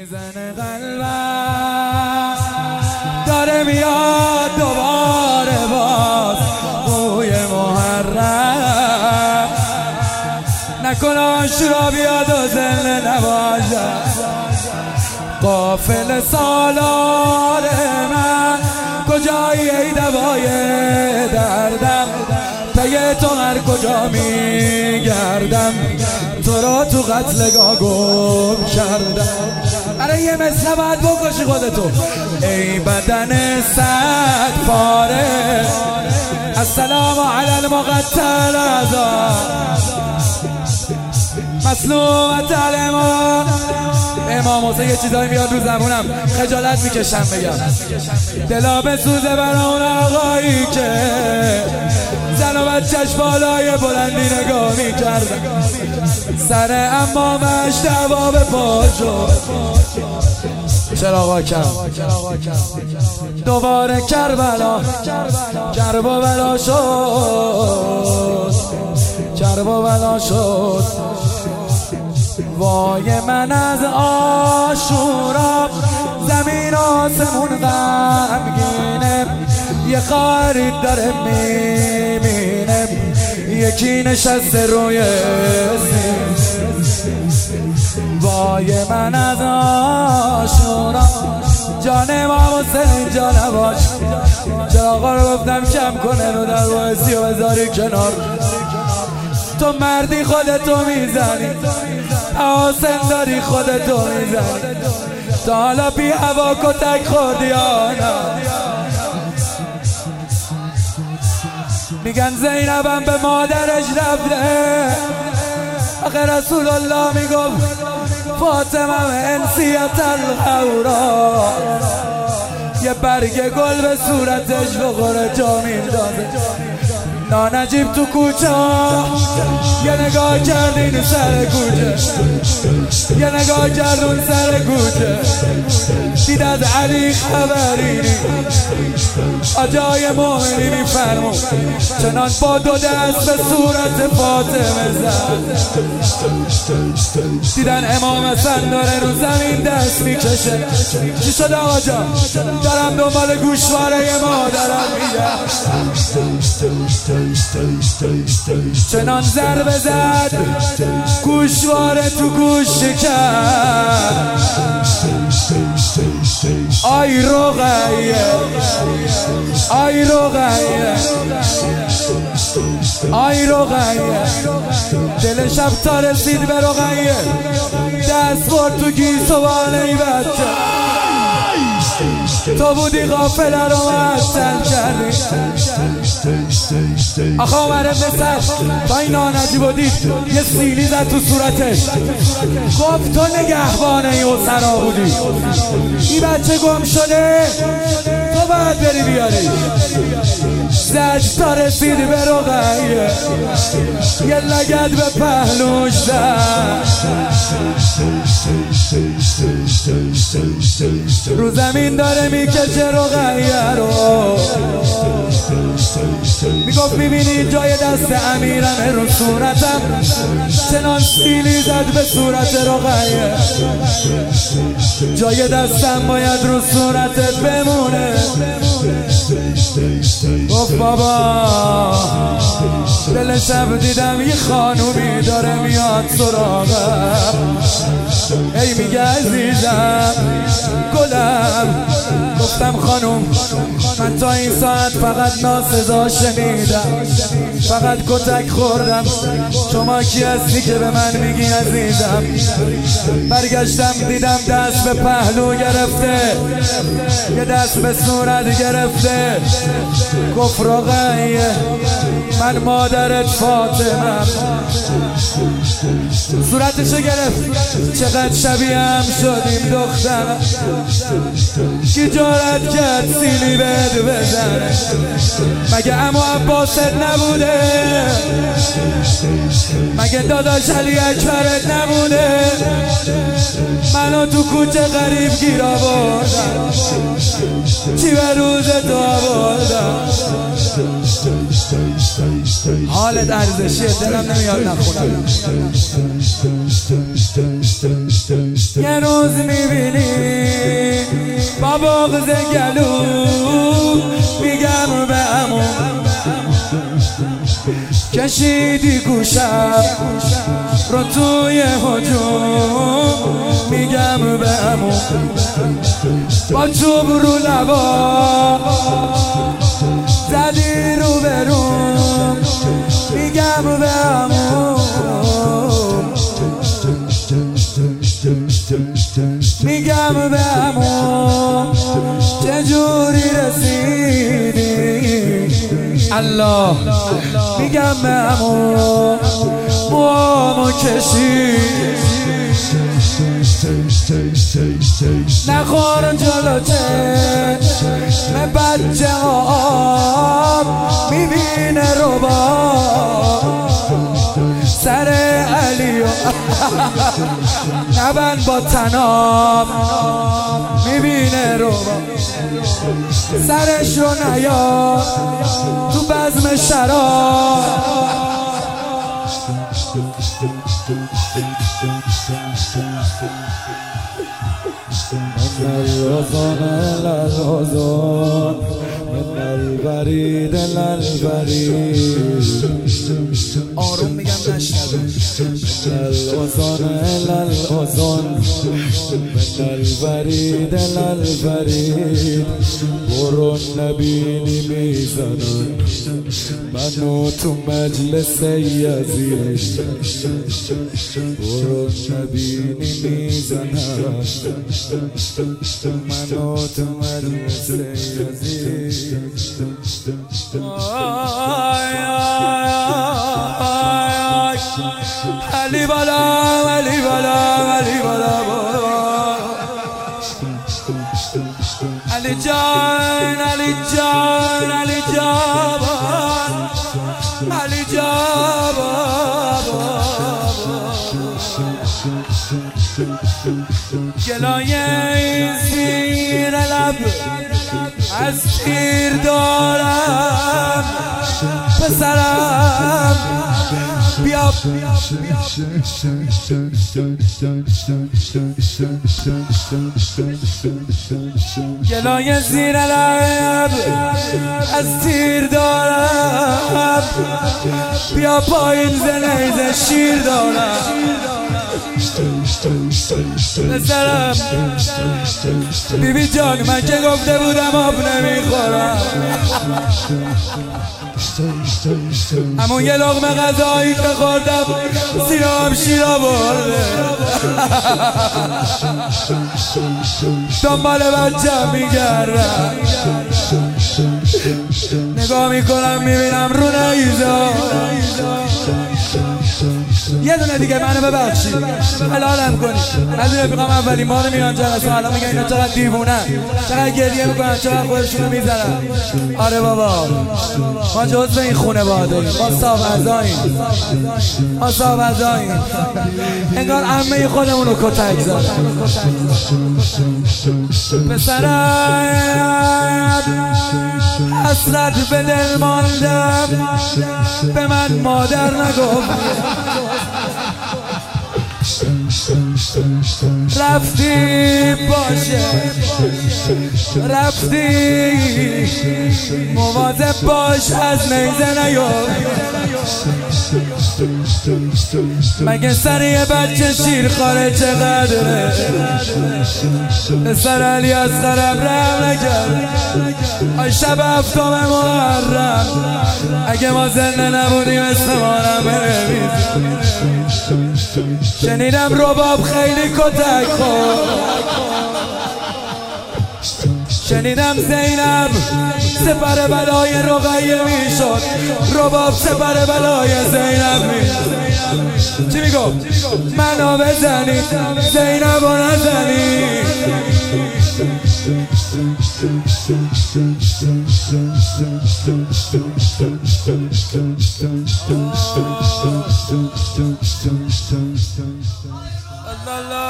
میزنه قلبم داره میاد دوباره باز بوی محرم نکنه آشورا بیاد و زنده نباشم قافل سالار من کجایی ای دوای دردم پی تو هر کجا میگردم تو را تو قتلگاه گم کردم. برای یه مثل باید بکشی خودتو ای بدن صد پاره السلام علی المقتل مسلومت امام حسین. یه چیزایی میاد رو زبونم خجالت میکشم بگم دلا بسوزه برا اون آقایی که زن و بچهش بالای بلندی نگاه میکردن سر امامش دعوا به پا شد چراغا کم دوباره کربلا کرب و بلا شد کرب و بلا شد وای من از آشورا زمین آسمون غمگینه یه خرید داره میبینه یکی نشسته روی سیم وای من از آشورا جان امام حسین جا نباش چراغا رو گفتم کم کنه رو در باعثی و بذاری کنار تو مردی خودتو میزنی حسین داری خودتو میزنی تا حالا بی هوا کتک خوردی یا نه میگن زینبم به مادرش رفته آخه رسول الله میگفت فاطمه انسیت الغورا یه برگ گل به صورتش بخوره جا میندازه نانجیب تو کوچه یه نگاه کردین سر کوچه یه نگاه کردون سر کوچه دید از علی خبری آجای مومنی میفرمون چنان با دو دست به صورت فاطمه زد دیدن امام حسن داره رو زمین دست میکشه چی شده آقا جان دارم دنبال گوشواره مادرم میگم چنان ضربه زد گوشواره تو گوش کرد آی رقیه آی رقیه آی رقیه دل شب تا رسید به رقیه دست برد تو گیسوانه ای بچه تو بودی غافل رو معطل کردی آخه عمر ابن سعد با این نانجیب و دید یه سیلی زد تو صورتش گفت تو نگهبان این اسرا بودی این بچه گم شده تو باید بری بیاری زد تا رسید به رقیه یه لگد به پهلوش زد رو زمین داره میکشه رقیه رو میگفت میبینی جای دست امیرم رو صورتم چنان سیلی زد به صورت رقیه جای دستم باید رو صورتت بمونه گفت بابا دل شب دیدم یه خانومی داره میاد سراغم ای میگه عزیزم گلم گفتم خانوم من تا این ساعت فقط ناسزا شنیدم فقط کتک خوردم شما کی هستی که به من میگی عزیزم برگشتم دیدم دست به پهلو گرفته یه دست به صورت گرفته گفت رقیه من مادرت فاطمه صورتشو گرفت چقدر شبیه هم شدیم دخترم کی جارت کرد سیلی بهت بزنه مگه عمو عباست نبوده مگه داداش علی اکبرت نبوده منو تو کوچه غریب گیر آوردم چی به روز تو آوردم حالت ارزشیه دلم نمیاد نخونم. یه روز میبینی با بغض گلو میگم به عمو کشیدی گوشم رو توی هجوم میگم به عمو با چوب رو لبا زدی رو بروم میگم به عمو میگم به عمو چجوری رسیدی الله میگم به عمو موامو کشید نخور جلو چشم بچه ها میبینه ربا سر علیو نبند با تناب میبینه ربا سرشو نیا تو بزم شراب من الوطن للوطن من البرید للبرید آروم میگم نشنوه من الوطن للوطن من البرید للبرید برون نبینی میزنن منو تو مجلس یزید برون نبینی میزنن منو تو مجلس یزید علی بالا علی بالا علی بالا علی جان علی جان علی جان علی جان گلایه زیر لب از تیر دارم پسرم بیا گلایه زیر لب از تیر دارم بیا پایین زنیز شیر دارم پسرم بیبی جان من که گفته بودم آب نمیخورم همون یه لقمه غذایی که خوردم سینه‌ام شیرا برده دنبال بچه‌م میگردم نگاه میکنم میبینم رو نیزا یه دونه دیگه منو ببخشید حلالم کنید از این رفیقام اولین بار میرن جلسه الان میگن اینا چقدر دیوونن چقدر گریه میکنن چقدر خودشونو میزنن آره بابا ما جزو این خونواده ایم ما صاحب اعضاییم ما صاحب اعضاییم انگار عمه خودمونو کتک زدن پسرم حسرت به دل ماندم به من مادر نگفت رفتی باشه رفتی مواظب باش از نیزه نیفت مگه سر یه بچه شیرخواره چقدره پسر علی از خرم رحم نکرد آی شب هفتم محرم اگه ما زنده نبودیم اسم ما رو بنویس شنیدم رباب خیلی کتک خورد شنیدم زینب سپر بلای رقیه میشد رباب سپر بلای زینب میشد چی میگم؟ منو بزنی زینب رو نزنی الله